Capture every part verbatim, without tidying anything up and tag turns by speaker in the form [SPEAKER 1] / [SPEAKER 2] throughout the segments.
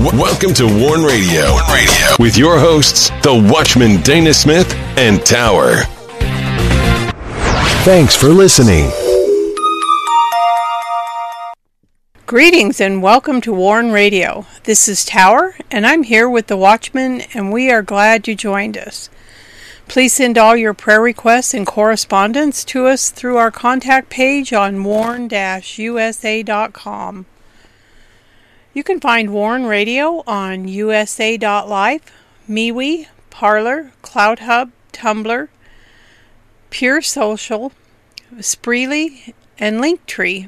[SPEAKER 1] W- welcome to Warn Radio. Warn Radio with your hosts, the Watchman Dana Smith and Tower. Thanks for listening.
[SPEAKER 2] Greetings and welcome to Warn Radio. This is Tower, and I'm here with the Watchman, and we are glad you joined us. Please send all your prayer requests and correspondence to us through our contact page on warn dash u s a dot com. You can find Warn Radio on u s a dot life, MeWe, Parler, CloudHub, Tumblr, Pure Social, Spreely, and Linktree.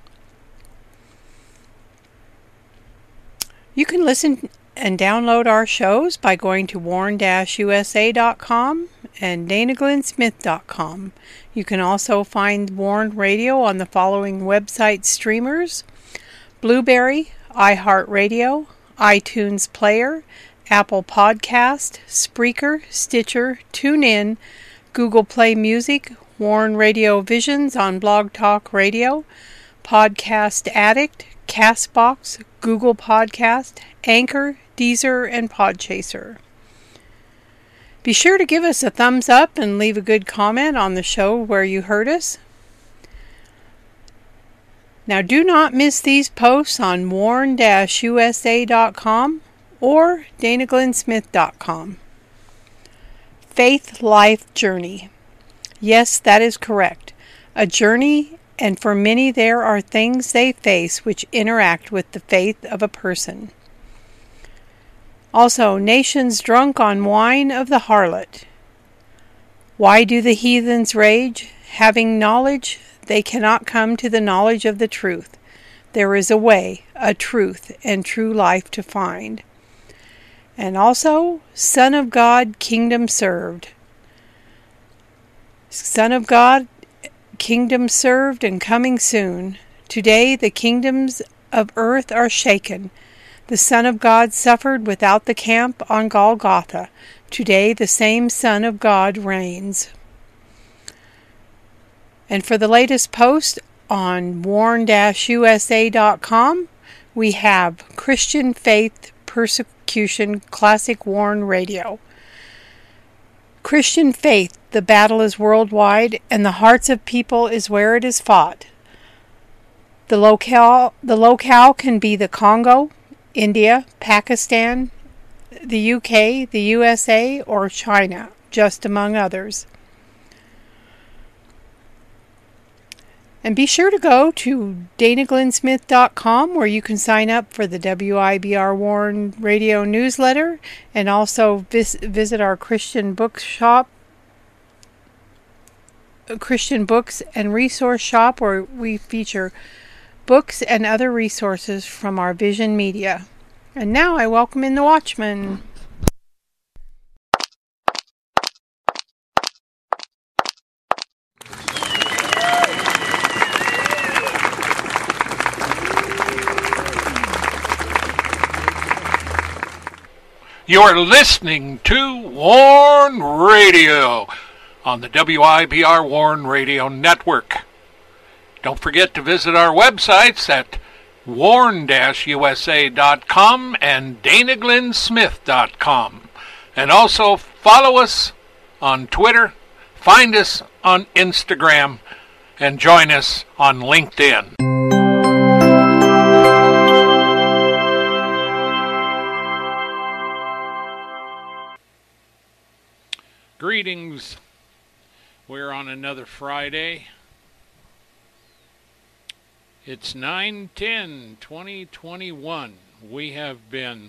[SPEAKER 2] You can listen and download our shows by going to warn dash u s a dot com and dana glenn smith dot com. You can also find Warn Radio on the following website streamers: Blueberry, iHeartRadio, iTunes Player, Apple Podcast, Spreaker, Stitcher, TuneIn, Google Play Music, Warn Radio Visions on Blog Talk Radio, Podcast Addict, Castbox, Google Podcast, Anchor, Deezer, and Podchaser. Be sure to give us a thumbs up and leave a good comment on the show where you heard us. Now do not miss these posts on warn dash u s a dot com or dana glenn smith dot com. Faith Life Journey. Yes, that is correct. A journey, and for many there are things they face which interact with the faith of a person. Also, nations drunk on wine of the harlot. Why do the heathens rage? Having knowledge, they cannot come to the knowledge of the truth. There is a way, a truth, and true life to find. And also, Son of God, Kingdom Served. Son of God, Kingdom served and coming soon. Today the kingdoms of earth are shaken. The Son of God suffered without the camp on Golgotha. Today the same Son of God reigns. And for the latest post on warn dash u s a dot com, we have Christian Faith Persecution Classic Warn Radio. Christian faith, the battle is worldwide, and the hearts of people is where it is fought. The locale, the locale can be the Congo, India, Pakistan, the U K, the U S A, or China, just among others. And be sure to go to dana glenn smith dot com where you can sign up for the W I B R Warn Radio newsletter and also vis- visit our Christian bookshop, Christian books and resource shop, where we feature books and other resources from our Vision Media. And now I welcome in the Watchman.
[SPEAKER 3] You're listening to Warn Radio on the W I B R Warn Radio Network. Don't forget to visit our websites at warn dash u s a dot com and dana glenn smith dot com. And also follow us on Twitter, find us on Instagram, and join us on LinkedIn. Greetings. We're on another Friday. It's nine ten twenty twenty-one. We have been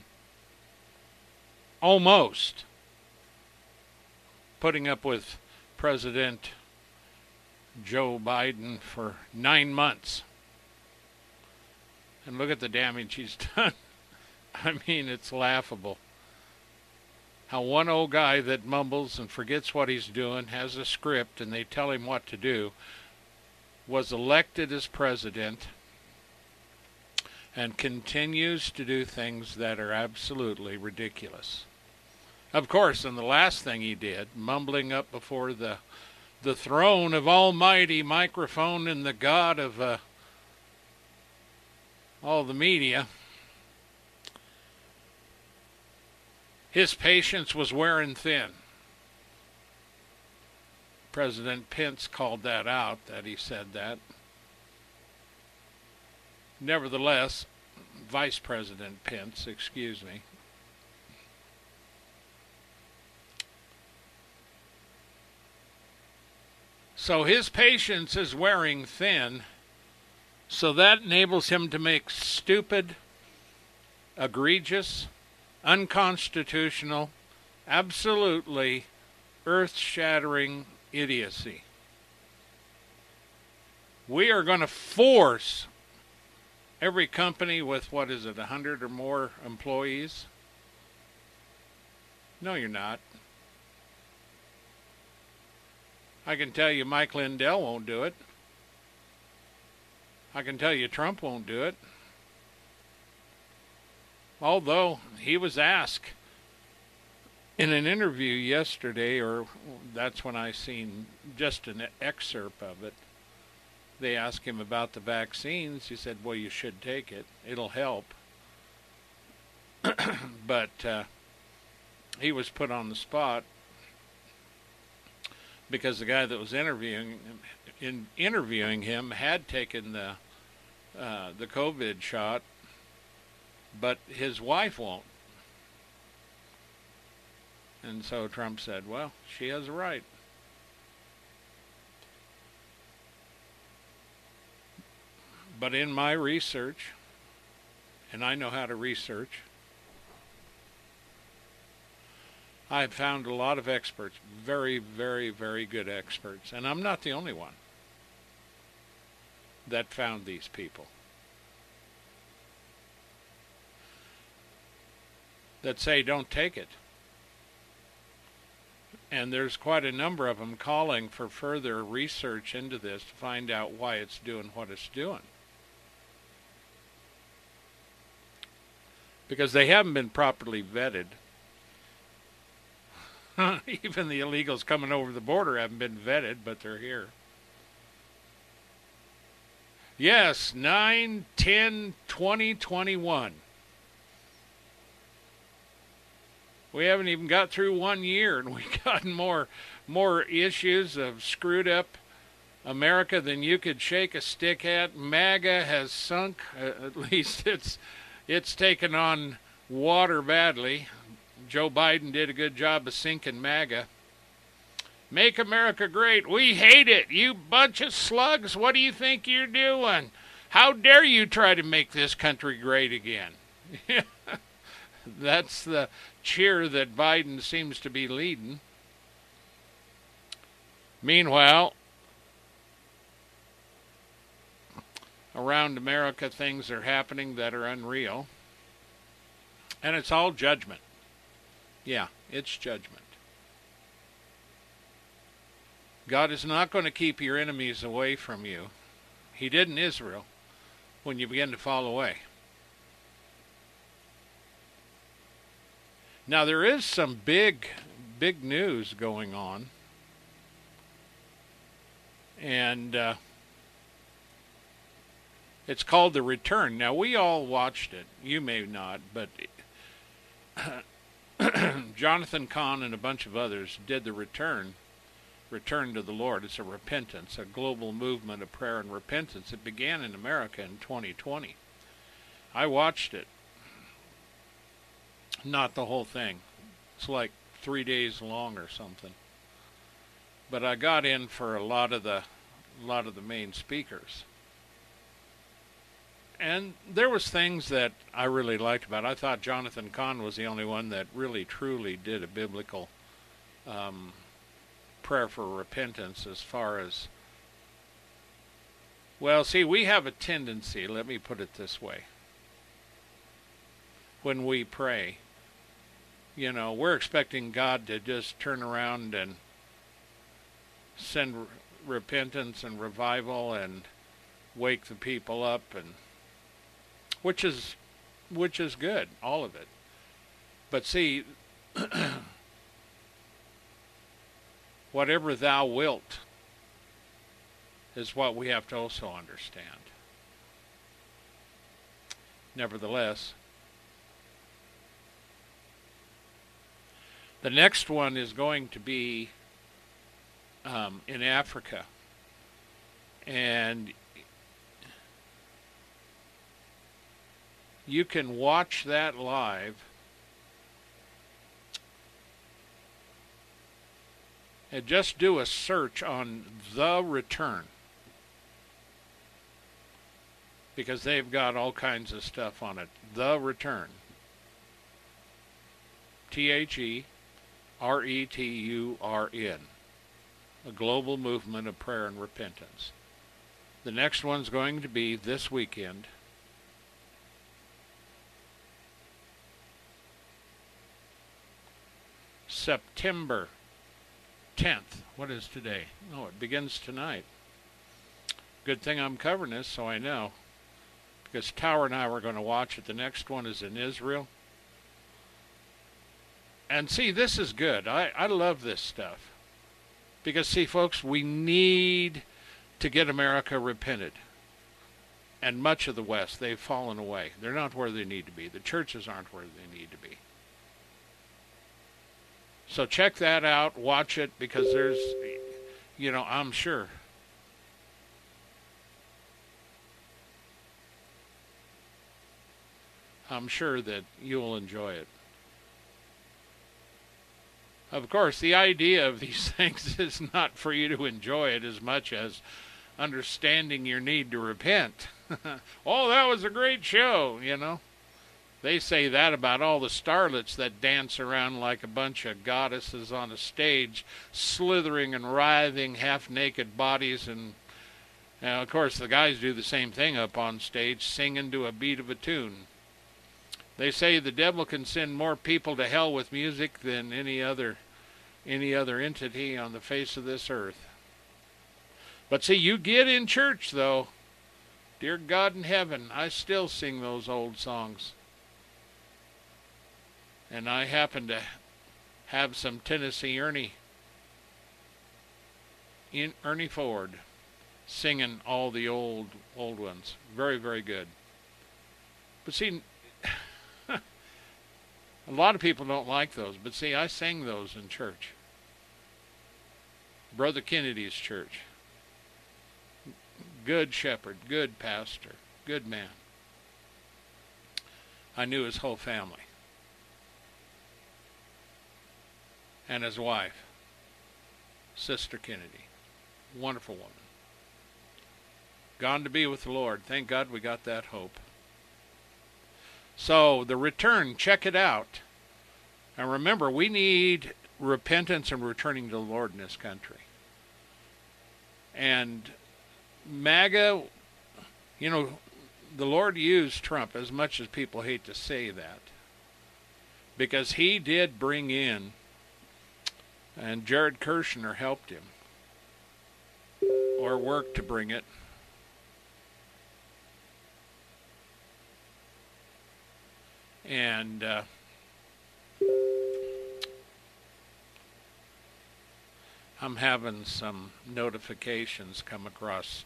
[SPEAKER 3] almost putting up with President Joe Biden for nine months. And look at the damage he's done. I mean, it's laughable. How one old guy that mumbles and forgets what he's doing, has a script, and they tell him what to do, was elected as president and continues to do things that are absolutely ridiculous. Of course, and the last thing he did, mumbling up before the the throne of almighty microphone and the God of uh, all the media, his patience was wearing thin. President Pence called that out, that he said that. Nevertheless, Vice President Pence, excuse me, so his patience is wearing thin, so that enables him to make stupid, egregious, unconstitutional, absolutely earth-shattering idiocy. We are going to force every company with, what is it, a hundred or more employees? No, you're not. I can tell you Mike Lindell won't do it. I can tell you Trump won't do it. Although he was asked in an interview yesterday, or that's when I seen just an excerpt of it, they asked him about the vaccines. He said, well, you should take it. It'll help. But uh, he was put on the spot because the guy that was interviewing in interviewing him had taken the uh, the COVID shot, but his wife won't. And so Trump said, well, she has a right. But in my research, and I know how to research, I've found a lot of experts, very, very, very good experts, and I'm not the only one that found these people that say don't take it. And there's quite a number of them calling for further research into this to find out why it's doing what it's doing. Because they haven't been properly vetted. Even the illegals coming over the border haven't been vetted, but they're here. Yes, nine, ten, twenty, twenty-one. We haven't even got through one year, and we've gotten more, more issues of screwed up America than you could shake a stick at. MAGA has sunk. Uh, at least it's, it's taken on water badly. Joe Biden did a good job of sinking MAGA. Make America great. We hate it. You bunch of slugs. What do you think you're doing? How dare you try to make this country great again? That's the cheer that Biden seems to be leading. Meanwhile, around America, things are happening that are unreal. And it's all judgment. Yeah, it's judgment. God is not going to keep your enemies away from you. He did in Israel when you begin to fall away. Now, there is some big, big news going on. And uh, it's called The Return. Now, we all watched it. You may not, but Jonathan Cahn and a bunch of others did The Return. Return to the Lord. It's a repentance, a global movement of prayer and repentance. It began in America in twenty twenty. I watched it. Not the whole thing. It's like three days long or something. But I got in for a lot of the, a lot of the main speakers. And there was things that I really liked about it. I thought Jonathan Cahn was the only one that really, truly did a biblical um, prayer for repentance as far as... Well, see, we have a tendency, let me put it this way. When we pray, you know, we're expecting God to just turn around and send re- repentance and revival and wake the people up, and which is which is good, all of it. But see, whatever thou wilt is what we have to also understand. Nevertheless, The next one is going to be um, in Africa. And you can watch that live. And just do a search on The Return, because they've got all kinds of stuff on it. The Return. T H E R E T U R N. A global movement of prayer and repentance. The next one's going to be this weekend. September tenth. What is today? Oh, it begins tonight. Good thing I'm covering this so I know. Because Tower and I were going to watch it. The next one is in Israel. And see, this is good. I, I love this stuff. Because, see, folks, we need to get America repented. And much of the West, they've fallen away. They're not where they need to be. The churches aren't where they need to be. So check that out, watch it, because there's, you know, I'm sure. I'm sure that you'll enjoy it. Of course, the idea of these things is not for you to enjoy it as much as understanding your need to repent. Oh, that was a great show, you know. They say that about all the starlets that dance around like a bunch of goddesses on a stage, slithering and writhing half-naked bodies. And, and, of course, the guys do the same thing up on stage, singing to a beat of a tune. They say the devil can send more people to hell with music than any other, any other entity on the face of this earth. But see, you get in church, though. Dear God in heaven, I still sing those old songs. And I happen to have some Tennessee Ernie, in Ernie Ford, singing all the old, old ones. Very, very good. But see, a lot of people don't like those. But see, I sang those in church. Brother Kennedy's church. Good shepherd, good pastor, good man. I knew his whole family. And his wife, Sister Kennedy. Wonderful woman. Gone to be with the Lord. Thank God we got that hope. So, The Return, check it out. And remember, we need repentance and returning to the Lord in this country. And MAGA, you know, the Lord used Trump, as much as people hate to say that, because he did bring in, and Jared Kushner helped him, or worked to bring it. And uh, I'm having some notifications come across.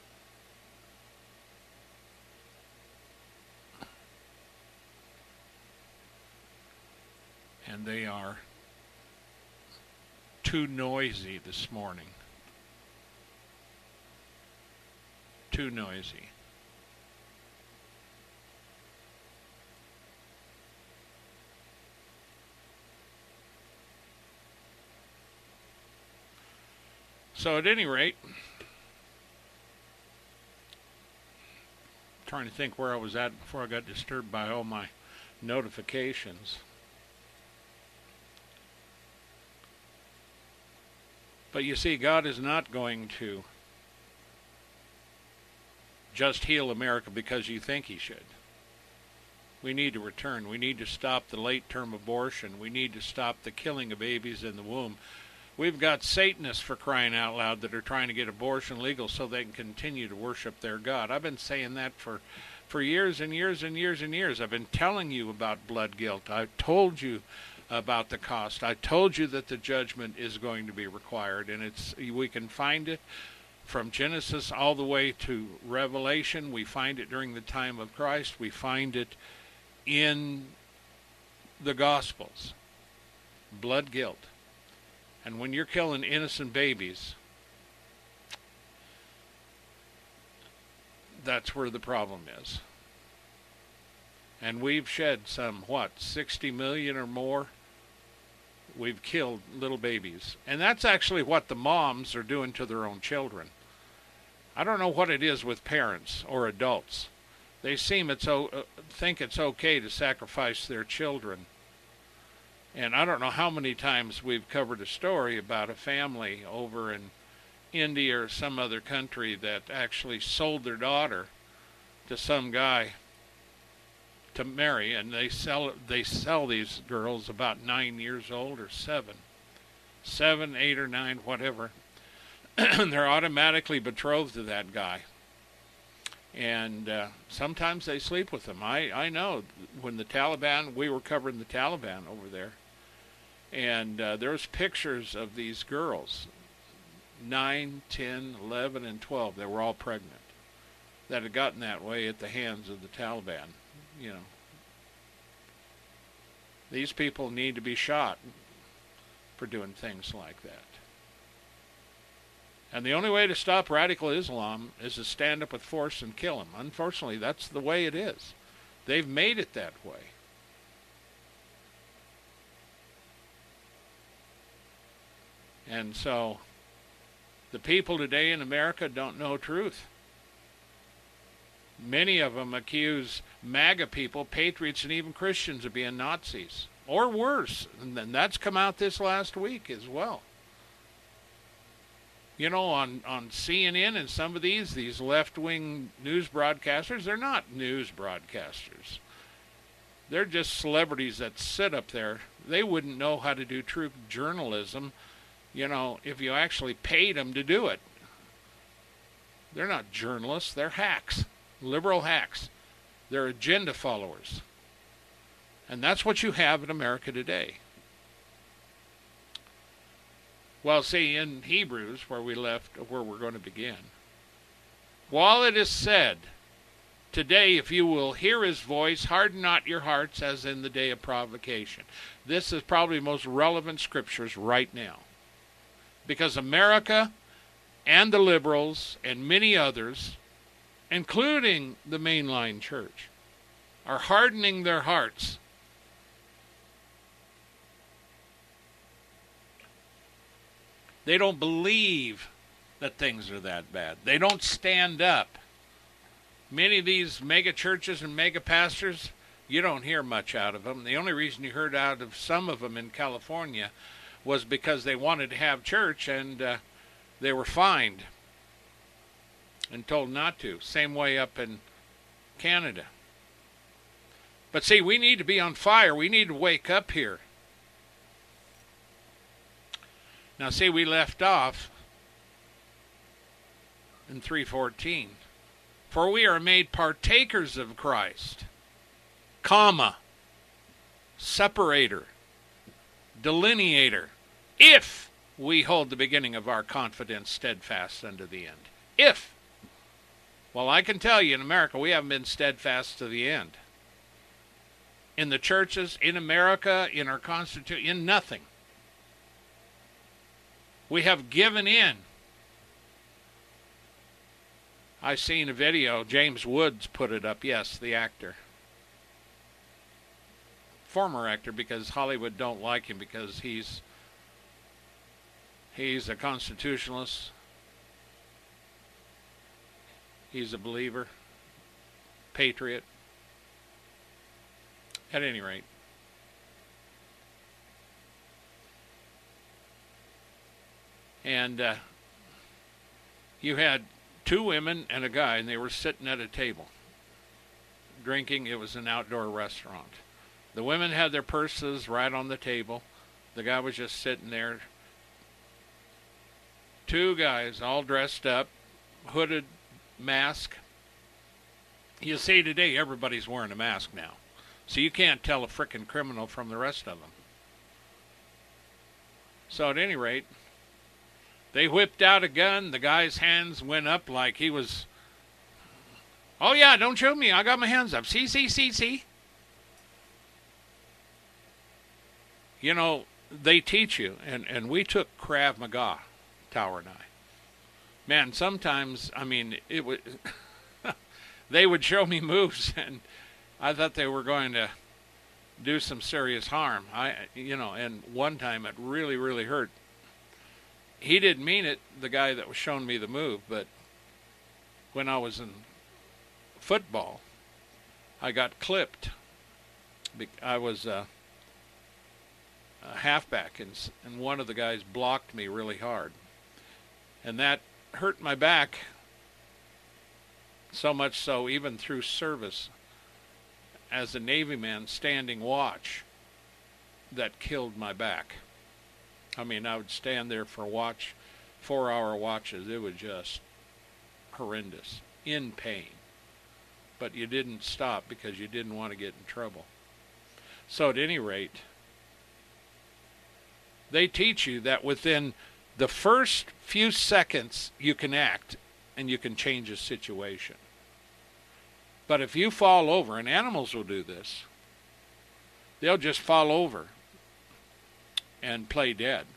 [SPEAKER 3] And they are too noisy this morning. Too noisy. So at any rate, trying to think where I was at before I got disturbed by all my notifications. But you see, God is not going to just heal America because you think he should. We need to return. We need to stop the late-term abortion. We need to stop the killing of babies in the womb. We've got Satanists, for crying out loud, that are trying to get abortion legal so they can continue to worship their God. I've been saying that for, for years and years and years and years. I've been telling you about blood guilt. I've told you about the cost. I told you that the judgment is going to be required, and it's we can find it from Genesis all the way to Revelation. We find it during the time of Christ. We find it in the Gospels. blood guilt. And when you're killing innocent babies, that's where the problem is. And we've shed some, what, sixty million or more? We've killed little babies. And that's actually what the moms are doing to their own children. I don't know what it is with parents or adults. They seem it's o- uh, think it's okay to sacrifice their children. And I don't know how many times we've covered a story about a family over in India or some other country that actually sold their daughter to some guy to marry, and they sell they sell these girls about nine years old or seven, seven, eight or nine, whatever. They're automatically betrothed to that guy, and uh, sometimes they sleep with them. I I know when the Taliban, we were covering the Taliban over there, and uh, there's pictures of these girls, nine, ten, eleven, and twelve. They were all pregnant, that had gotten that way at the hands of the Taliban. You know, these people need to be shot for doing things like that. And the only way to stop radical Islam is to stand up with force and kill them. Unfortunately, that's the way it is. They've made it that way. And so, the people today in America don't know truth. Many of them accuse MAGA people, patriots, and even Christians of being Nazis. Or worse. And that's come out this last week as well. You know, on, on C N N and some of these, these left-wing news broadcasters, they're not news broadcasters. They're just celebrities that sit up there. They wouldn't know how to do true journalism, you know, if you actually paid them to do it. They're not journalists. They're hacks. Liberal hacks. They're agenda followers. And that's what you have in America today. Well, see, in Hebrews, where we left, where we're going to begin, while it is said, today, if you will hear his voice, harden not your hearts as in the day of provocation. This is probably the most relevant scriptures right now. Because America and the liberals and many others, including the mainline church, are hardening their hearts. They don't believe that things are that bad. They don't stand up. Many of these mega churches and mega pastors, you don't hear much out of them. The only reason you heard out of some of them in California was because they wanted to have church, and uh, they were fined and told not to. Same way up in Canada. But see, we need to be on fire. We need to wake up here. Now see, we left off in three fourteen. For we are made partakers of Christ, comma, separator, delineator, if we hold the beginning of our confidence steadfast unto the end. If. Well, I can tell you in America, we haven't been steadfast to the end. In the churches, in America, in our Constitution, in nothing. We have given in. I seen a video, James Woods put it up, yes, the actor. Former actor, because Hollywood don't like him because he's he's a constitutionalist. He's a believer, patriot. At any rate. And uh, you had two women and a guy, and they were sitting at a table, drinking. It was an outdoor restaurant. The women had their purses right on the table. The guy was just sitting there. Two guys all dressed up, hooded, mask. You see, today everybody's wearing a mask now. So you can't tell a frickin' criminal from the rest of them. So at any rate, they whipped out a gun. The guy's hands went up like he was, oh yeah, don't show me. I got my hands up. See, see, see, see. You know, they teach you, and, and we took Krav Maga, Tower and I. Man, sometimes, I mean, it would they would show me moves, and I thought they were going to do some serious harm. I, you know, and one time it really, really hurt. He didn't mean it, the guy that was showing me the move, but when I was in football, I got clipped. I was uh, a halfback, and, and one of the guys blocked me really hard. And that hurt my back so much so even through service as a Navy man standing watch that killed my back. I mean, I would stand there for watch, four-hour watches. It was just horrendous, in pain. But you didn't stop because you didn't want to get in trouble. So at any rate, they teach you that within the first few seconds you can act and you can change a situation. But if you fall over, and animals will do this, they'll just fall over and play dead.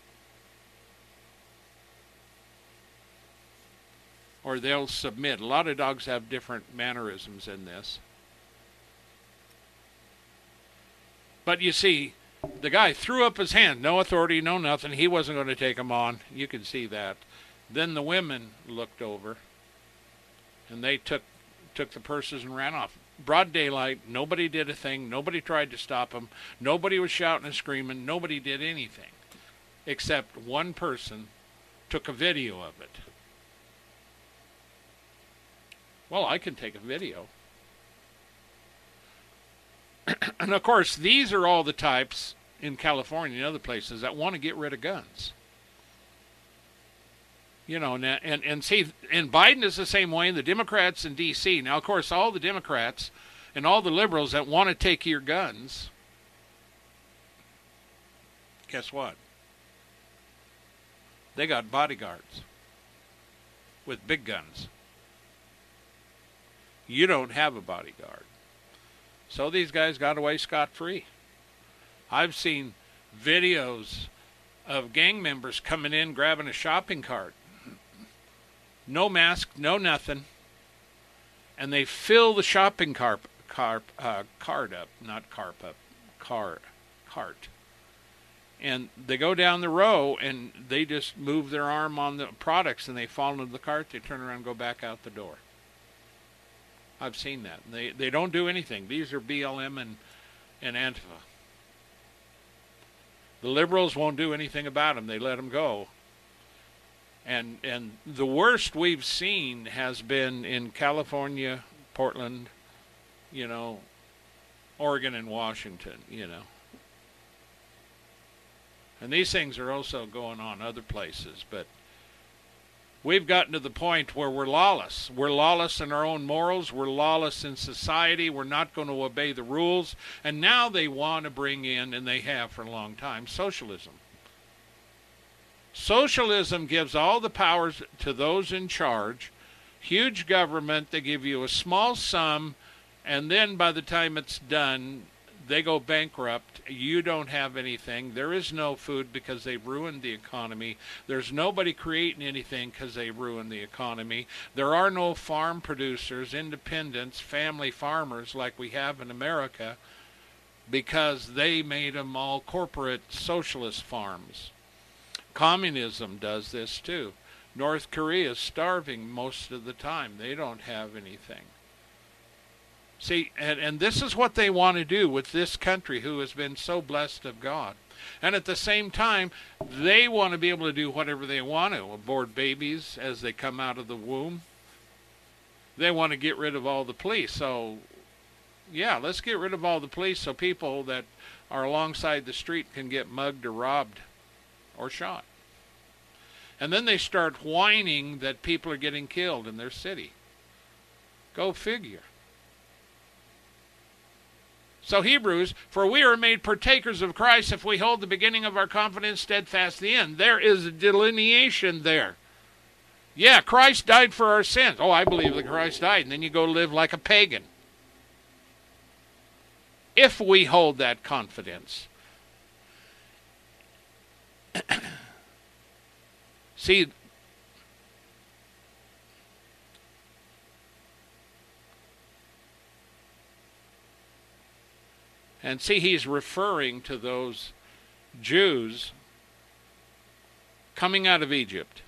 [SPEAKER 3] Or they'll submit. A lot of dogs have different mannerisms in this. But you see, the guy threw up his hand, no authority, no nothing. He wasn't going to take him on. You can see that. Then the women looked over, and they took took the purses and ran off. Broad daylight, nobody did a thing. Nobody tried to stop him. Nobody was shouting and screaming. Nobody did anything, except one person took a video of it. Well, I can take a video. And of course, these are all the types in California and other places that want to get rid of guns. You know, and, and, and see, and Biden is the same way, and the Democrats in D C Now, of course, all the Democrats and all the liberals that want to take your guns, guess what? They got bodyguards with big guns. You don't have a bodyguard. So these guys got away scot-free. I've seen videos of gang members coming in, grabbing a shopping cart. No mask, no nothing. And they fill the shopping cart, car, uh, cart up, not carp up, car, cart. And they go down the row, and they just move their arm on the products, and they fall into the cart. They turn around and go back out the door. I've seen that. They they don't do anything. These are B L M and, and Antifa. The liberals won't do anything about them. They let them go. And and the worst we've seen has been in California, Portland, you know, Oregon and Washington, you know. And these things are also going on other places, but we've gotten to the point where we're lawless. We're lawless in our own morals. We're lawless in society. We're not going to obey the rules. And now they want to bring in, and they have for a long time, socialism. Socialism gives all the powers to those in charge. Huge government. They give you a small sum, and then by the time it's done, they go bankrupt. You don't have anything. There is no food because they've ruined the economy. There's nobody creating anything because they ruined the economy. There are no farm producers, independents, family farmers like we have in America because they made them all corporate socialist farms. Communism does this too. North Korea is starving most of the time. They don't have anything. See, and, and this is what they want to do with this country who has been so blessed of God. And at the same time, they want to be able to do whatever they want to, abort babies as they come out of the womb. They want to get rid of all the police. So, yeah, let's get rid of all the police so people that are alongside the street can get mugged or robbed or shot. And then they start whining that people are getting killed in their city. Go figure. So Hebrews, for we are made partakers of Christ if we hold the beginning of our confidence steadfast to the end. There is a delineation there. Yeah, Christ died for our sins. Oh, I believe that Christ died. And then you go live like a pagan. If we hold that confidence. See, and see, he's referring to those Jews coming out of Egypt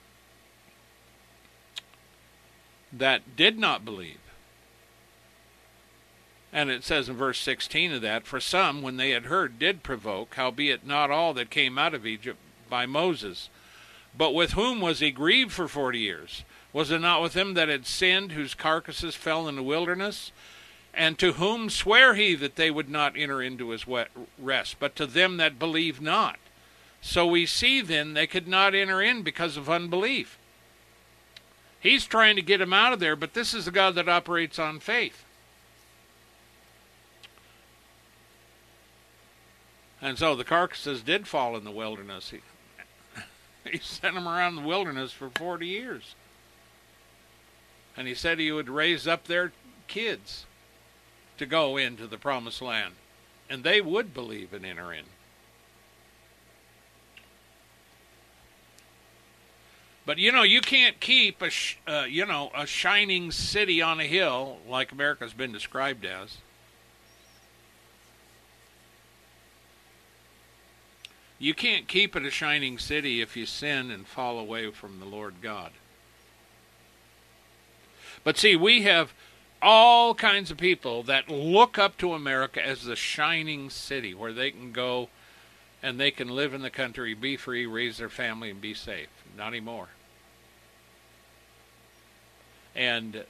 [SPEAKER 3] that did not believe. And it says in verse sixteen of that, for some, when they had heard, did provoke, howbeit not all that came out of Egypt by Moses. But with whom was he grieved for forty years? Was it not with them that had sinned, whose carcasses fell in the wilderness? And to whom sware he that they would not enter into his rest, but to them that believe not? So we see then they could not enter in because of unbelief. He's trying to get them out of there, but this is a God that operates on faith. And so the carcasses did fall in the wilderness. He, he sent them around the wilderness for forty years. And he said he would raise up their kids to go into the promised land. And they would believe and enter in. But, you know, you can't keep a, sh- uh, you know, a shining city on a hill like America's been described as. You can't keep it a shining city if you sin and fall away from the Lord God. But see, we have all kinds of people that look up to America as the shining city where they can go and they can live in the country, be free, raise their family, and be safe. Not anymore. And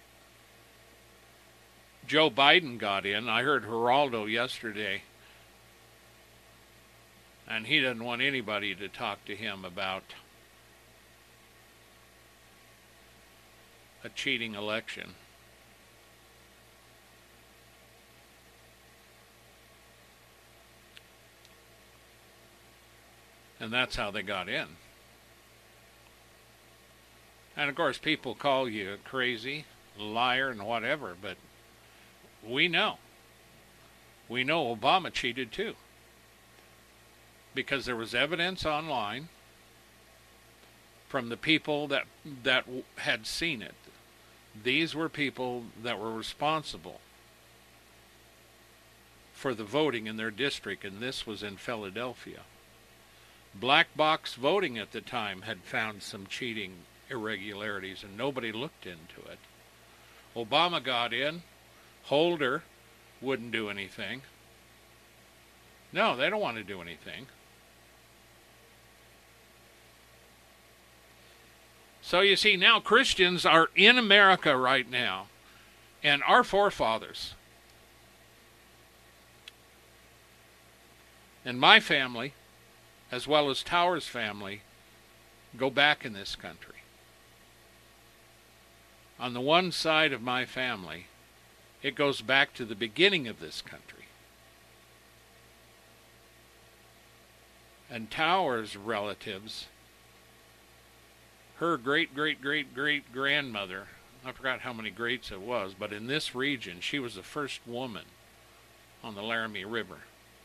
[SPEAKER 3] Joe Biden got in. I heard Geraldo yesterday. And he doesn't want anybody to talk to him about a cheating election. And that's how they got in. And of course, people call you crazy, liar, and whatever, but we know. We know Obama cheated too. Because there was evidence online from the people that that had seen it. These were people that were responsible for the voting in their district, and this was in Philadelphia. Black box voting at the time had found some cheating irregularities, and nobody looked into it. Obama got in. Holder wouldn't do anything. No, they don't want to do anything. So you see, now Christians are in America right now, and our forefathers, and my family, as well as Tower's family, go back in this country. On the one side of my family, it goes back to the beginning of this country. And Tower's relatives, her great-great-great-great-grandmother, I forgot how many greats it was, but in this region, she was the first woman on the Laramie River.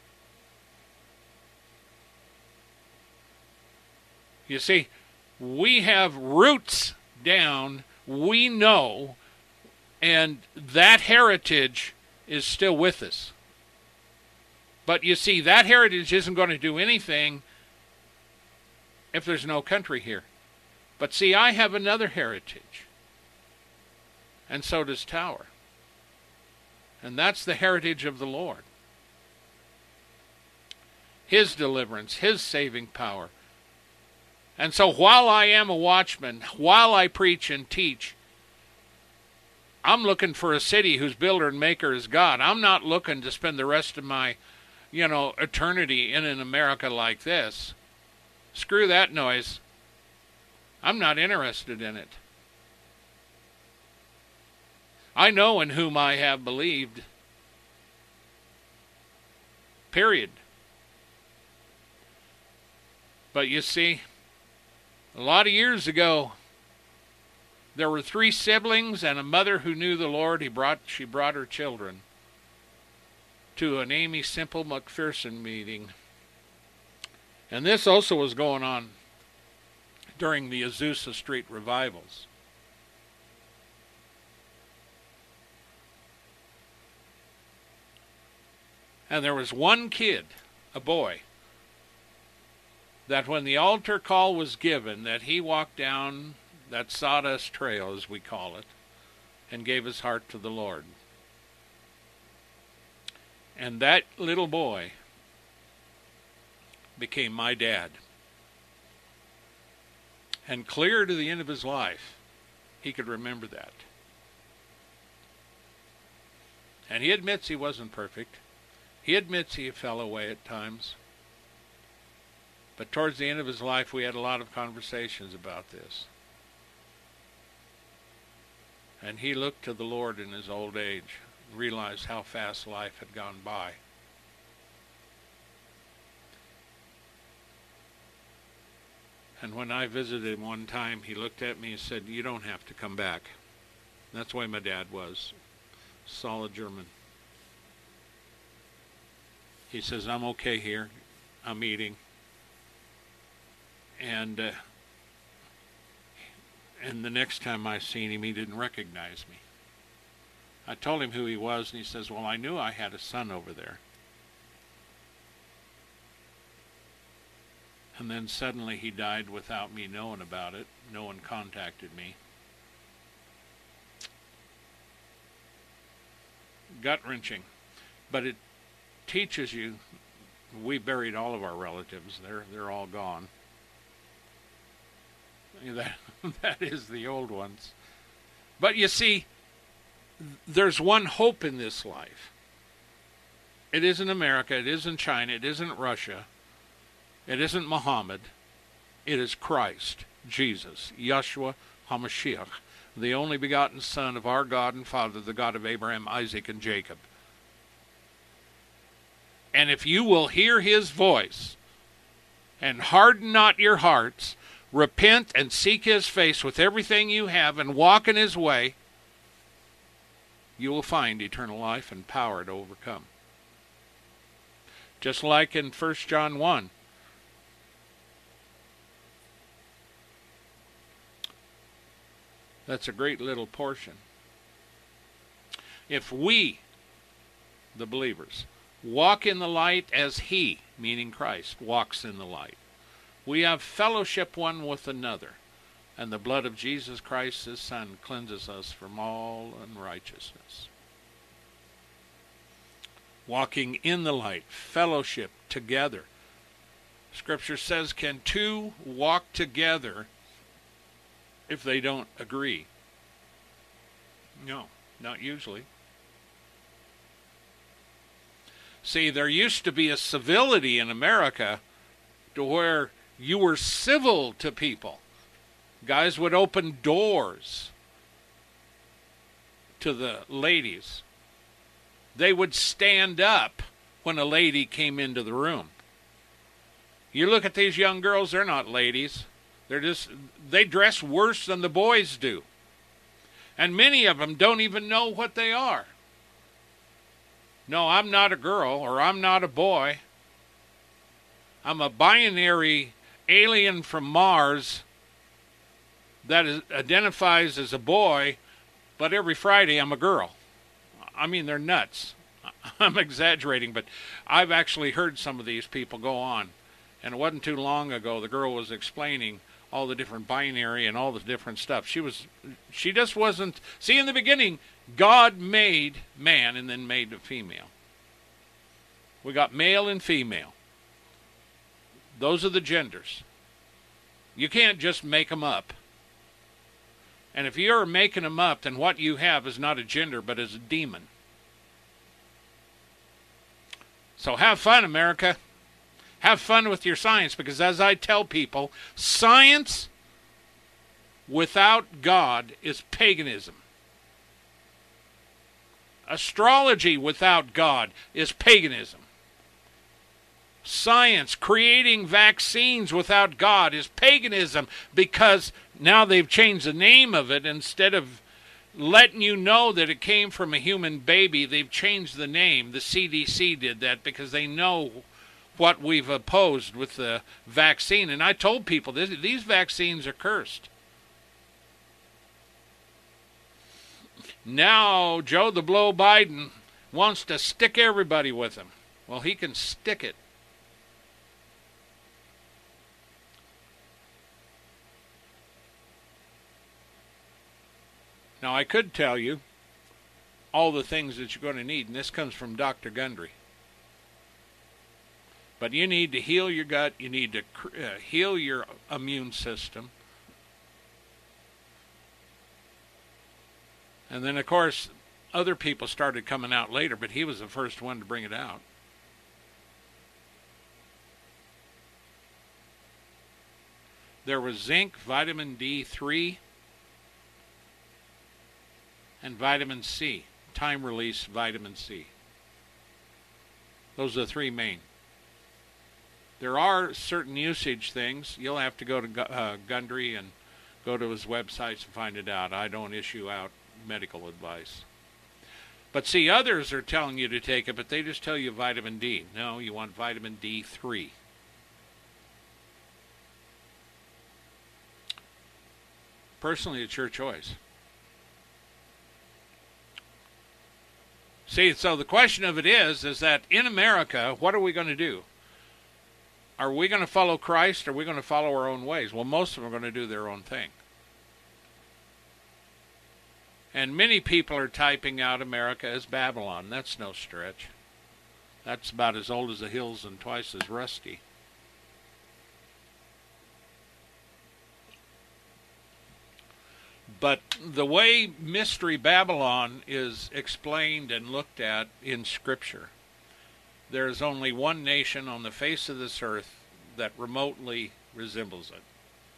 [SPEAKER 3] You see, we have roots down, we know, and that heritage is still with us. But you see, that heritage isn't going to do anything if there's no country here. But see, I have another heritage. And so does Tower. And that's the heritage of the Lord. His deliverance, His saving power. And so while I am a watchman, while I preach and teach, I'm looking for a city whose builder and maker is God. I'm not looking to spend the rest of my, you know, eternity in an America like this. Screw that noise. I'm not interested in it. I know in whom I have believed. Period. But you see, a lot of years ago, there were three siblings and a mother who knew the Lord. He brought, she brought her children to an Amy Simple McPherson meeting. And this also was going on during the Azusa Street revivals. And there was one kid, a boy, that when the altar call was given, that he walked down that sawdust trail, as we call it, and gave his heart to the Lord. And that little boy became my dad. And clear to the end of his life, he could remember that. And he admits he wasn't perfect. He admits he fell away at times. But towards the end of his life, we had a lot of conversations about this. And he looked to the Lord in his old age, realized how fast life had gone by. And when I visited him one time, he looked at me and said, "You don't have to come back." That's the way my dad was. Solid German. He says, "I'm okay here. I'm eating." And uh, and the next time I seen him, he didn't recognize me. I told him who he was, and he says, "Well, I knew I had a son over there." And then suddenly he died without me knowing about it. No one contacted me. Gut-wrenching. But it teaches you, we buried all of our relatives. They're, they're all gone. That, that is the old ones. But you see, there's one hope in this life. It isn't America, it isn't China, it isn't Russia, it isn't Muhammad. It is Christ, Jesus, Yeshua HaMashiach, the only begotten Son of our God and Father, the God of Abraham, Isaac, and Jacob. And if you will hear his voice and harden not your hearts, repent and seek his face with everything you have and walk in his way, you will find eternal life and power to overcome. Just like in First John one. That's a great little portion. If we, the believers, walk in the light as he, meaning Christ, walks in the light, we have fellowship one with another, and the blood of Jesus Christ, his Son, cleanses us from all unrighteousness. Walking in the light, fellowship together. Scripture says, can two walk together if they don't agree? No, not usually. See, there used to be a civility in America to where you were civil to people. Guys would open doors to the ladies. They would stand up when a lady came into the room. You look at these young girls, they're not ladies. They're just, they dress worse than the boys do. And many of them don't even know what they are. No, I'm not a girl, or I'm not a boy. I'm a binary alien from Mars that is, identifies as a boy, but every Friday I'm a girl. I mean, they're nuts. I'm exaggerating, but I've actually heard some of these people go on. And it wasn't too long ago, the girl was explaining all the different binary and all the different stuff. She was, she just wasn't, see, in the beginning, God made man and then made a female. We got male and female. Those are the genders. You can't just make them up. And if you're making them up, then what you have is not a gender, but is a demon. So have fun, America. Have fun with your science, because as I tell people, science without God is paganism. Astrology without God is paganism. Science, creating vaccines without God, is paganism, because now they've changed the name of it. Instead of letting you know that it came from a human baby, they've changed the name. The C D C did that because they know what we've opposed with the vaccine. And I told people, this, these vaccines are cursed. Now, Joe the Blow Biden wants to stick everybody with him. Well, he can stick it. Now, I could tell you all the things that you're going to need, and this comes from Doctor Gundry. But you need to heal your gut. You need to uh, heal your immune system. And then, of course, other people started coming out later, but he was the first one to bring it out. There was zinc, vitamin D three, and vitamin C, time-release vitamin C. Those are the three main. There are certain usage things. You'll have to go to uh, Gundry and go to his websites and find it out. I don't issue out medical advice. But see, others are telling you to take it, but they just tell you vitamin D. No, you want vitamin D three. Personally, it's your choice. See, so the question of it is, is that in America, what are we going to do? Are we going to follow Christ, or are we going to follow our own ways? Well, most of them are going to do their own thing. And many people are typing out America as Babylon. That's no stretch. That's about as old as the hills and twice as rusty. But the way Mystery Babylon is explained and looked at in Scripture, there is only one nation on the face of this earth that remotely resembles it.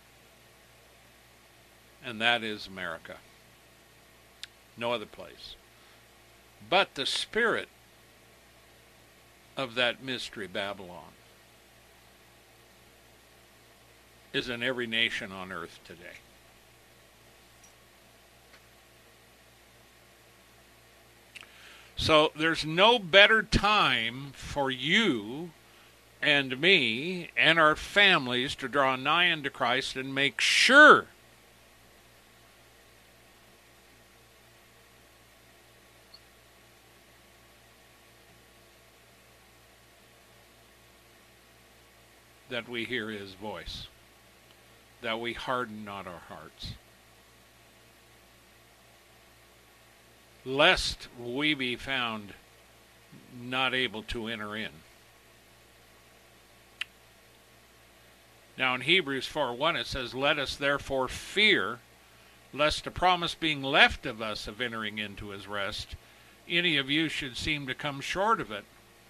[SPEAKER 3] And that is America. No other place. But the spirit of that Mystery Babylon is in every nation on earth today. So there's no better time for you and me and our families to draw nigh unto Christ and make sure that we hear his voice, that we harden not our hearts, lest we be found not able to enter in. Now in Hebrews four one it says, let us therefore fear, lest the promise being left of us of entering into his rest, any of you should seem to come short of it.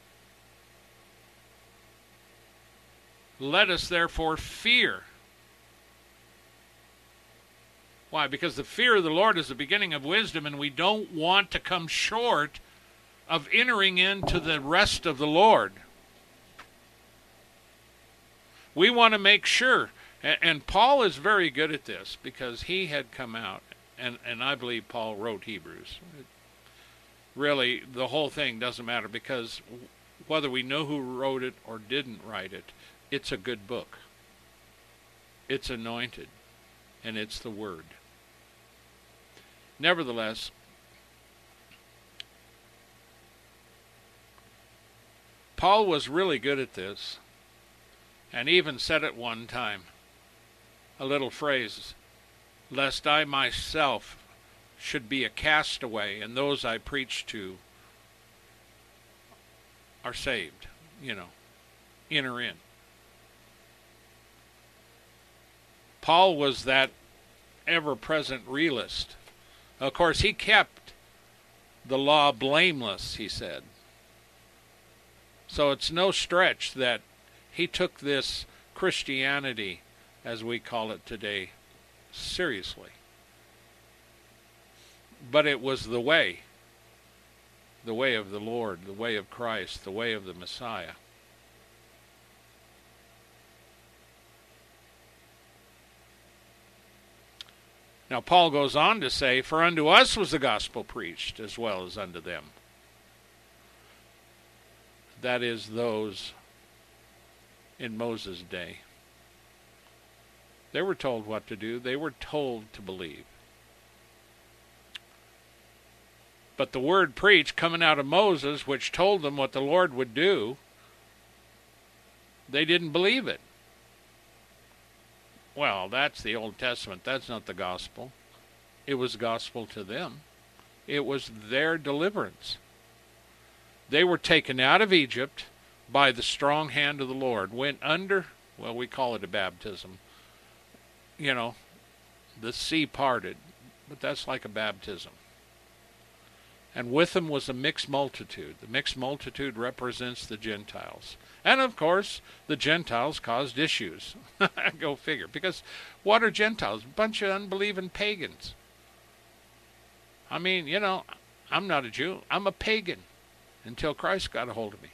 [SPEAKER 3] Let us therefore fear. Why? Because the fear of the Lord is the beginning of wisdom, and we don't want to come short of entering into the rest of the Lord. We want to make sure, and Paul is very good at this, because he had come out, and, and I believe Paul wrote Hebrews. Really, the whole thing doesn't matter, because whether we know who wrote it or didn't write it, it's a good book. It's anointed, and it's the Word. Nevertheless, Paul was really good at this, and even said at one time, a little phrase, lest I myself should be a castaway, and those I preach to are saved, you know, enter in. Paul was that ever-present realist. Of course, he kept the law blameless, he said. So it's no stretch that he took this Christianity, as we call it today, seriously. But it was the way, the way of the Lord, the way of Christ, the way of the Messiah. Now, Paul goes on to say, for unto us was the gospel preached, as well as unto them. That is, those in Moses' day. They were told what to do. They were told to believe. But the word preached coming out of Moses, which told them what the Lord would do, they didn't believe it. Well, that's the Old Testament. That's not the gospel. It was gospel to them. It was their deliverance. They were taken out of Egypt by the strong hand of the Lord, went under, well, we call it a baptism. You know, the sea parted, but that's like a baptism. And with them was a mixed multitude. The mixed multitude represents the Gentiles. And, of course, the Gentiles caused issues. Go figure. Because what are Gentiles? A bunch of unbelieving pagans. I mean, you know, I'm not a Jew. I'm a pagan until Christ got a hold of me.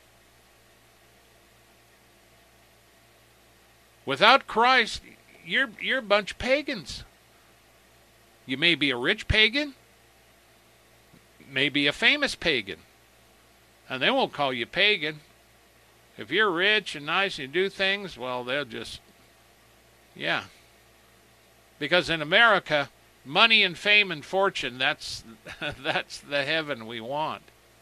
[SPEAKER 3] Without Christ, you're, you're a bunch of pagans. You may be a rich pagan, maybe a famous pagan, and they won't call you pagan. If you're rich and nice and you do things, well, they'll just, yeah. Because in America, money and fame and fortune, that's that's the heaven we want.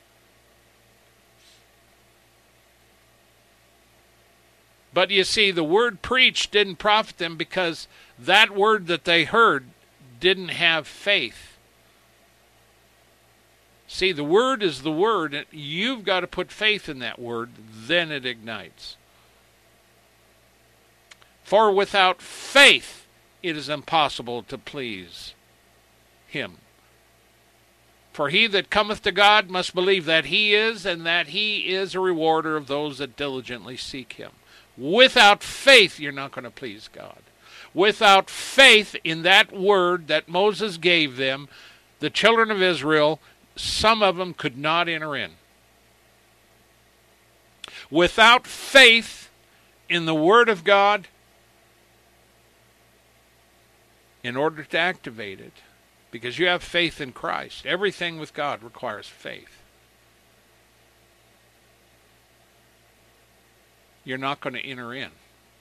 [SPEAKER 3] But you see, the word preached didn't profit them because that word that they heard didn't have faith. See, the word is the word, and you've got to put faith in that word, then it ignites. For without faith, it is impossible to please him. For he that cometh to God must believe that he is, and that he is a rewarder of those that diligently seek him. Without faith, you're not going to please God. Without faith in that word that Moses gave them, the children of Israel, some of them could not enter in. Without faith in the Word of God, in order to activate it, because you have faith in Christ, everything with God requires faith. You're not going to enter in.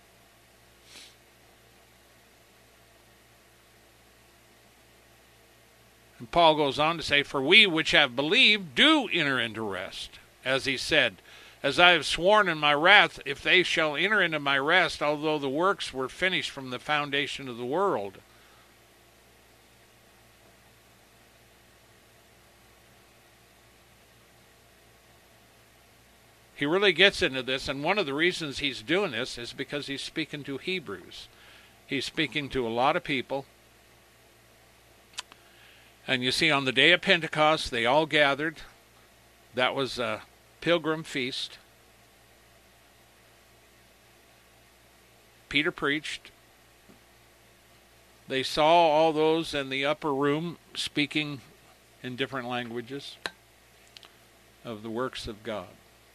[SPEAKER 3] And Paul goes on to say, for we which have believed do enter into rest. As he said, as I have sworn in my wrath, if they shall enter into my rest, although the works were finished from the foundation of the world. He really gets into this, and one of the reasons he's doing this is because he's speaking to Hebrews. He's speaking to a lot of people. And you see, on the day of Pentecost, they all gathered. That was a pilgrim feast. Peter preached. They saw all those in the upper room speaking in different languages of the works of God.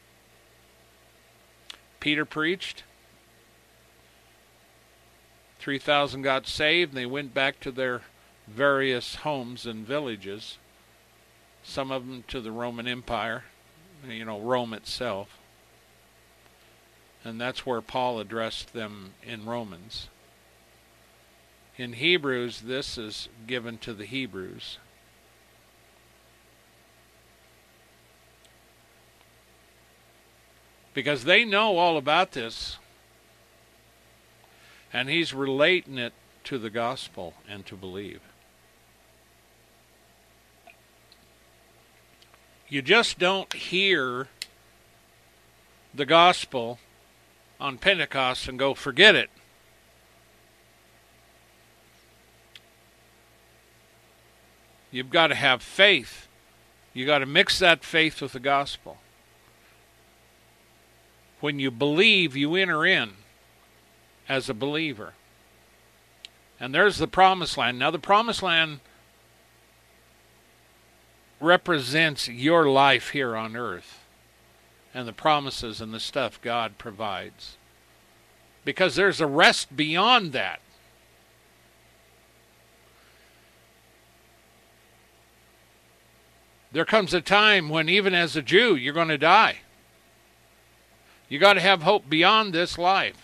[SPEAKER 3] Peter preached. three thousand got saved, and they went back to their various homes and villages, some of them to the Roman Empire, you know, Rome itself. And that's where Paul addressed them in Romans. In Hebrews, this is given to the Hebrews. Because they know all about this, and he's relating it to the gospel and to believe. You just don't hear the gospel on Pentecost and go, forget it. You've got to have faith. You've got to mix that faith with the gospel. When you believe, you enter in as a believer. And there's the promised land. Now, the promised land represents your life here on earth and the promises and the stuff God provides. Because there's a rest beyond that. There comes a time when even as a Jew, you're going to die. You got to have hope beyond this life.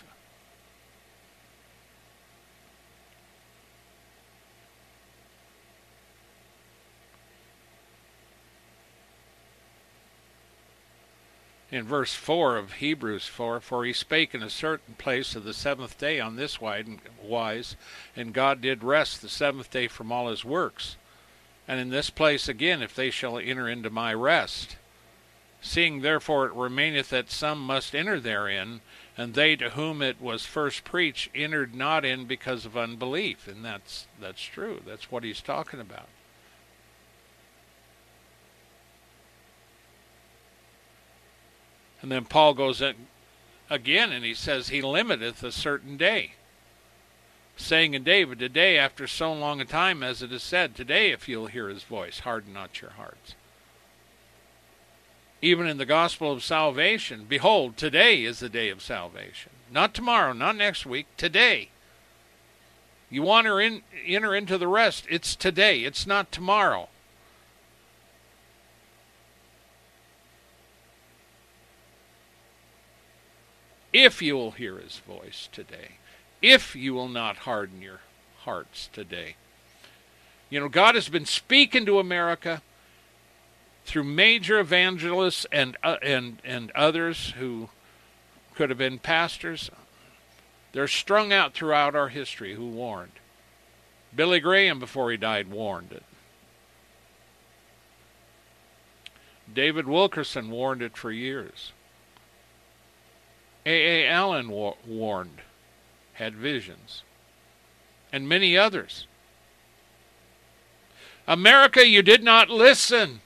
[SPEAKER 3] In verse four of Hebrews four, for he spake in a certain place of the seventh day on this wise, and God did rest the seventh day from all his works. And in this place again, if they shall enter into my rest. Seeing therefore it remaineth that some must enter therein, and they to whom it was first preached entered not in because of unbelief. And that's that's true. That's what he's talking about. And then Paul goes in again and he says, he limiteth a certain day, saying in David, today after so long a time as it is said, today if you'll hear his voice, harden not your hearts. Even in the gospel of salvation, behold, today is the day of salvation. Not tomorrow, not next week, today. You want to in, enter into the rest, it's today, it's not tomorrow. If you will hear his voice today. If you will not harden your hearts today. You know, God has been speaking to America through major evangelists and uh, and and others who could have been pastors. They're strung out throughout our history who warned. Billy Graham, before he died, warned it. David Wilkerson warned it for years. A A. Allen wa- warned, had visions, and many others. America, you did not listen.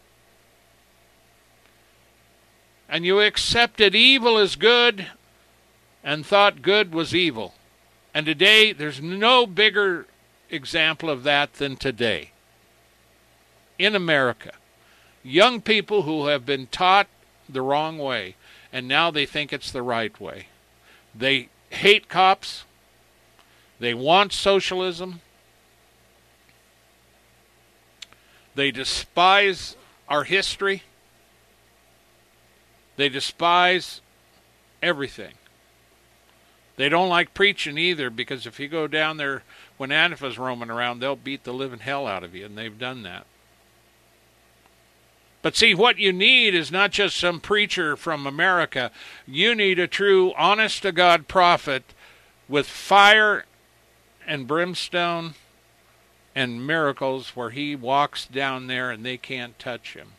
[SPEAKER 3] And you accepted evil as good and thought good was evil. And today, there's no bigger example of that than today. In America, young people who have been taught the wrong way, and now they think it's the right way. They hate cops. They want socialism. They despise our history. They despise everything. They don't like preaching either, because if you go down there when Antifa's roaming around, they'll beat the living hell out of you, and they've done that. But see, what you need is not just some preacher from America. You need a true, honest-to-God prophet with fire and brimstone and miracles where he walks down there and they can't touch him.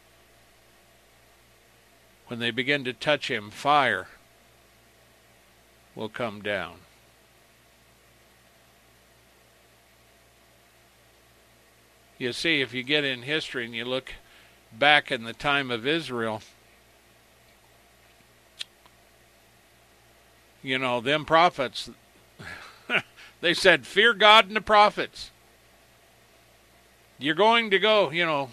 [SPEAKER 3] When they begin to touch him, fire will come down. You see, if you get in history and you look back in the time of Israel, you know, them prophets, they said, fear God and the prophets. You're going to go, you know,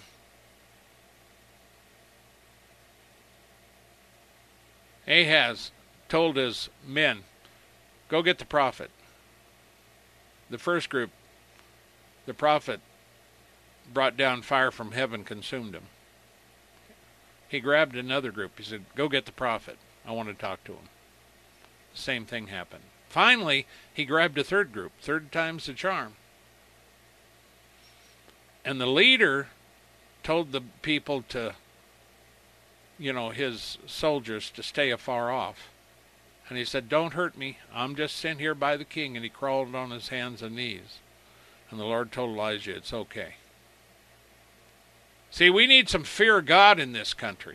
[SPEAKER 3] Ahaz told his men, go get the prophet. The first group, the prophet brought down fire from heaven, consumed him. He grabbed another group. He said, go get the prophet. I want to talk to him. Same thing happened. Finally, he grabbed a third group. Third time's the charm. And the leader told the people to, you know, his soldiers to stay afar off. And he said, don't hurt me. I'm just sent here by the king. And he crawled on his hands and knees. And the Lord told Elijah, it's okay. See, we need some fear of God in this country.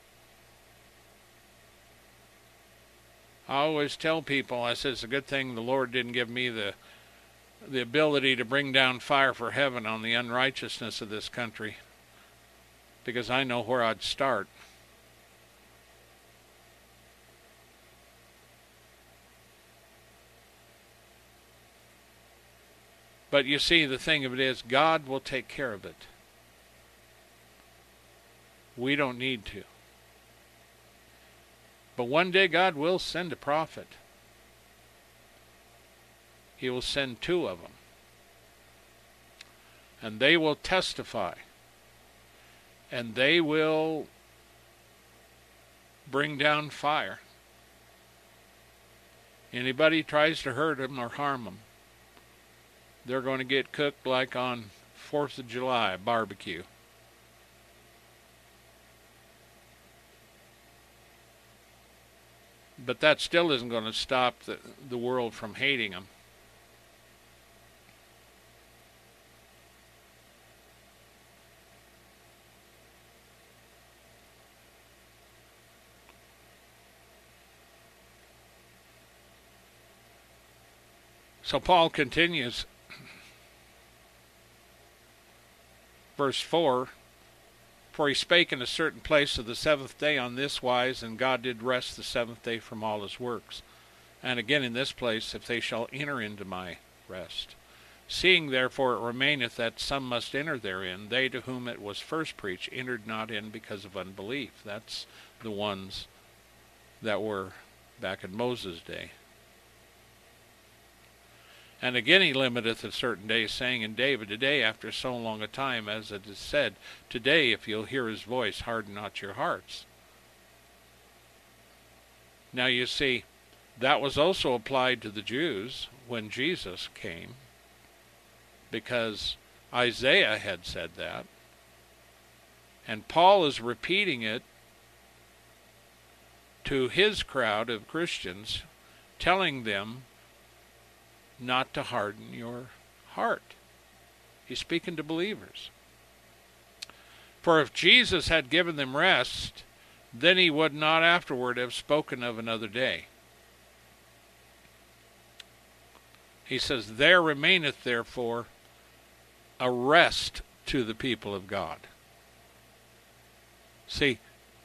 [SPEAKER 3] I always tell people, I said, it's a good thing the Lord didn't give me the the ability to bring down fire for heaven on the unrighteousness of this country, because I know where I'd start. But you see, the thing of it is, God will take care of it. We don't need to. But one day God will send a prophet. He will send two of them. And they will testify. And they will bring down fire. Anybody tries to hurt them or harm them, they're going to get cooked like on fourth of July barbecue. But that still isn't going to stop the, the world from hating them. So Paul continues, verse four, for he spake in a certain place of the seventh day on this wise, and God did rest the seventh day from all his works. And again in this place, if they shall enter into my rest. Seeing therefore it remaineth that some must enter therein, they to whom it was first preached entered not in because of unbelief. That's the ones that were back in Moses' day. And again he limiteth a certain day, saying in David, today after so long a time, as it is said, today if you'll hear his voice, harden not your hearts. Now you see, that was also applied to the Jews when Jesus came, because Isaiah had said that. And Paul is repeating it to his crowd of Christians, telling them not to harden your heart. He's speaking to believers. For if Jesus had given them rest, then he would not afterward have spoken of another day. He says, there remaineth therefore a rest to the people of God. See,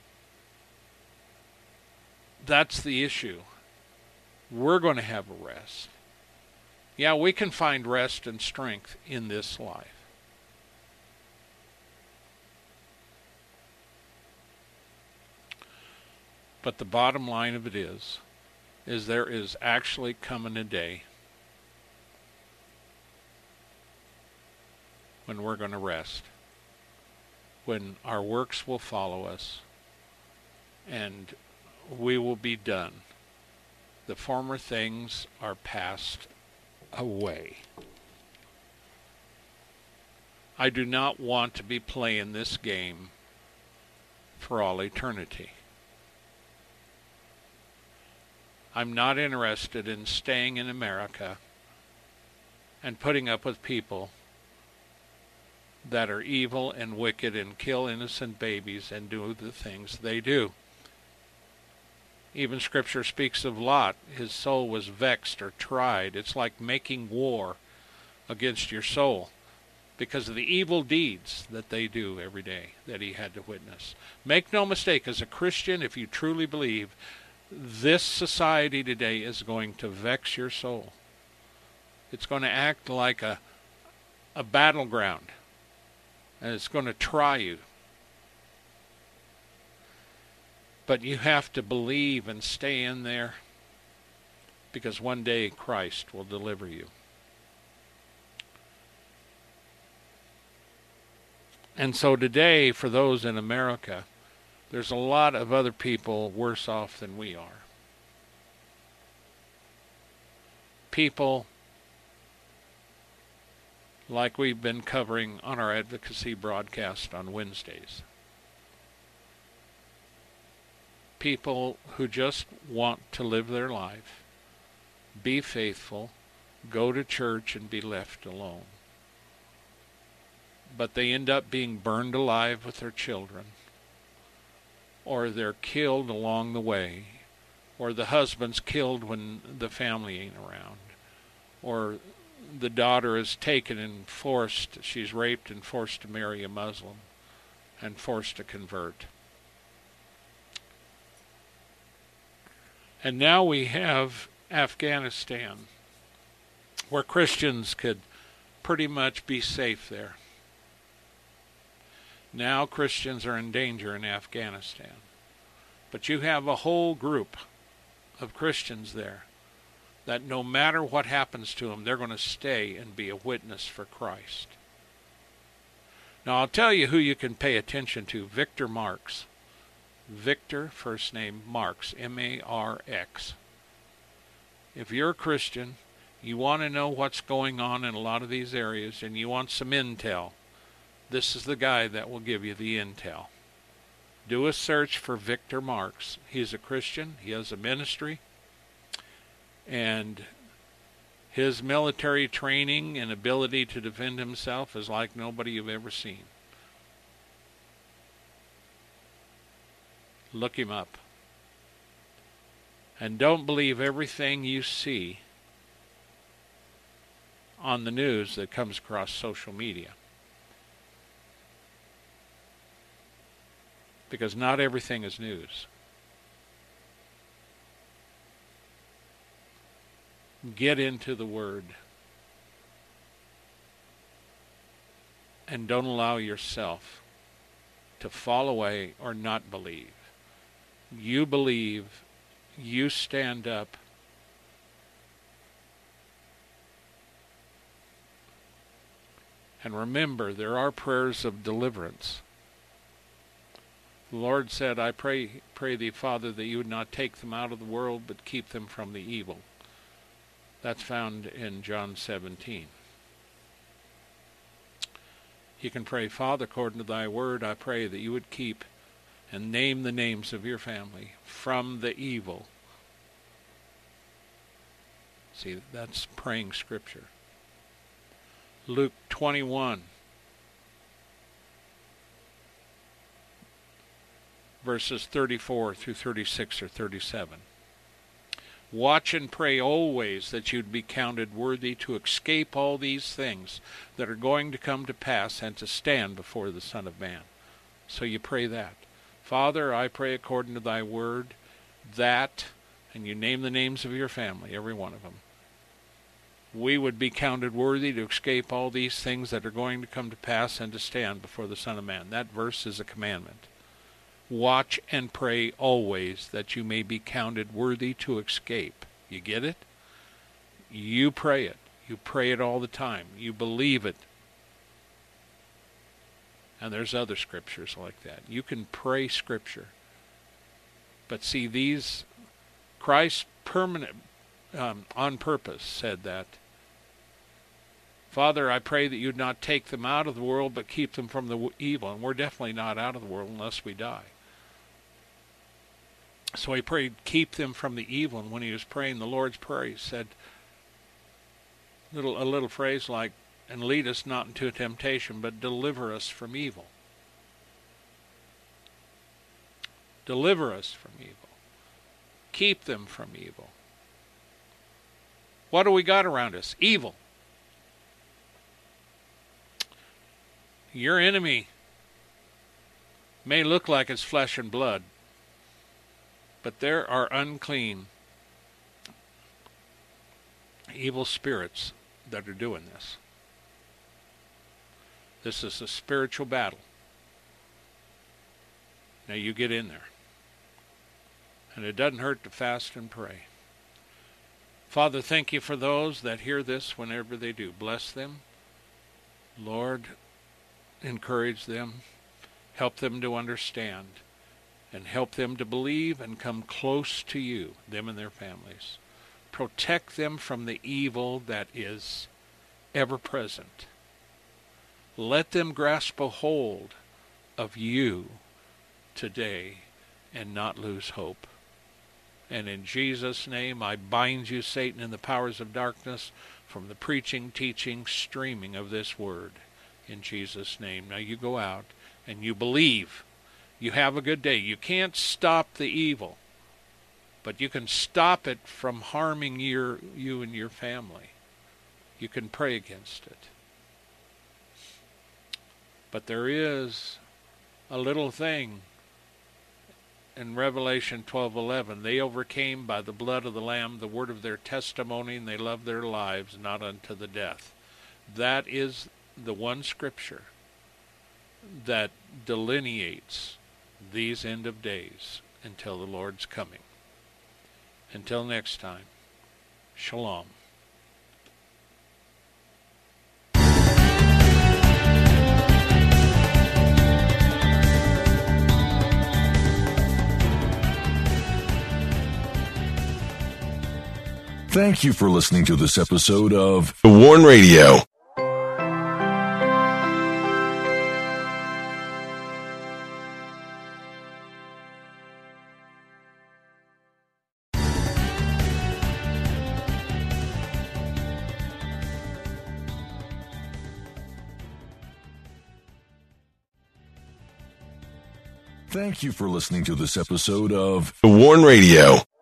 [SPEAKER 3] that's the issue. We're going to have a rest. Yeah, we can find rest and strength in this life. But the bottom line of it is, is there is actually coming a day when we're going to rest, when our works will follow us, and we will be done. The former things are past away. I do not want to be playing this game for all eternity. I'm not interested in staying in America and putting up with people that are evil and wicked and kill innocent babies and do the things they do. Even Scripture speaks of Lot. His soul was vexed or tried. It's like making war against your soul because of the evil deeds that they do every day that he had to witness. Make no mistake, as a Christian, if you truly believe, this society today is going to vex your soul. It's going to act like a, a battleground, and it's going to try you. But you have to believe and stay in there, because one day Christ will deliver you. And so today, for those in America, there's a lot of other people worse off than we are. People like we've been covering on our advocacy broadcast on Wednesdays. People who just want to live their life, be faithful, go to church and be left alone. But they end up being burned alive with their children, or they're killed along the way, or the husband's killed when the family ain't around, or the daughter is taken and forced, she's raped and forced to marry a Muslim and forced to convert. And now we have Afghanistan, where Christians could pretty much be safe there. Now Christians are in danger in Afghanistan. But you have a whole group of Christians there that no matter what happens to them, they're going to stay and be a witness for Christ. Now I'll tell you who you can pay attention to. Victor Marx. Victor, first name, Marx, M A R X. If you're a Christian, you want to know what's going on in a lot of these areas, and you want some intel, this is the guy that will give you the intel. Do a search for Victor Marx. He's a Christian. He has a ministry. And his military training and ability to defend himself is like nobody you've ever seen. Look him up. And don't believe everything you see on the news that comes across social media. Because not everything is news. Get into the Word. And don't allow yourself to fall away or not believe. You believe, you stand up, and remember, there are prayers of deliverance. The Lord said, I pray, pray thee, Father, that you would not take them out of the world, but keep them from the evil. That's found in John seventeen. You can pray, Father, according to thy word, I pray that you would keep and name the names of your family from the evil. See, that's praying Scripture. Luke twenty-one, verses thirty-four through thirty-six or thirty-seven. Watch and pray always that you'd be counted worthy to escape all these things that are going to come to pass and to stand before the Son of Man. So you pray that. Father, I pray according to thy word that, and you name the names of your family, every one of them, we would be counted worthy to escape all these things that are going to come to pass and to stand before the Son of Man. That verse is a commandment. Watch and pray always that you may be counted worthy to escape. You get it? You pray it. You pray it all the time. You believe it. And there's other scriptures like that. You can pray Scripture. But see, these, Christ permanent, um, on purpose said that, Father, I pray that you'd not take them out of the world, but keep them from the evil. And we're definitely not out of the world unless we die. So he prayed, keep them from the evil. And when he was praying the Lord's Prayer, he said little, a little phrase like, and lead us not into temptation, but deliver us from evil. Deliver us from evil. Keep them from evil. What do we got around us? Evil. Your enemy may look like it's flesh and blood, but there are unclean, evil spirits that are doing this. This is a spiritual battle. Now you get in there. And it doesn't hurt to fast and pray. Father, thank you for those that hear this whenever they do. Bless them. Lord, encourage them. Help them to understand. And help them to believe and come close to you, them and their families. Protect them from the evil that is ever present. Let them grasp a hold of you today and not lose hope. And in Jesus' name, I bind you, Satan, and the powers of darkness from the preaching, teaching, streaming of this word. In Jesus' name. Now you go out and you believe. You have a good day. You can't stop the evil, but you can stop it from harming your, you and your family. You can pray against it. But there is a little thing in Revelation twelve eleven. They overcame by the blood of the Lamb, the word of their testimony, and they loved their lives not unto the death. That is the one scripture that delineates these end of days until the Lord's coming. Until next time, shalom.
[SPEAKER 1] Thank you for listening to this episode of The Warn Radio. Thank you for listening to this episode of The Warn Radio.